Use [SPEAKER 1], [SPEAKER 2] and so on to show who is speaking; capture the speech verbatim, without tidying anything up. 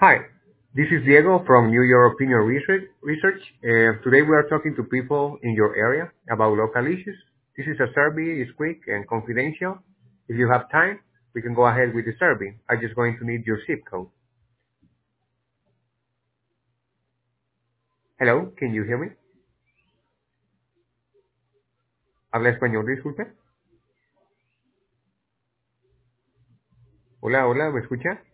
[SPEAKER 1] Hi, this is Diego from New York Opinion Research. Research. Uh, today we are talking to people in your area about local issues. This is a survey. It's quick and confidential. If you have time, we can go ahead with the survey. I'm just going to need your zip code. Hello, can you hear me? Habla español, disculpe. Hola, hola, ¿me escucha?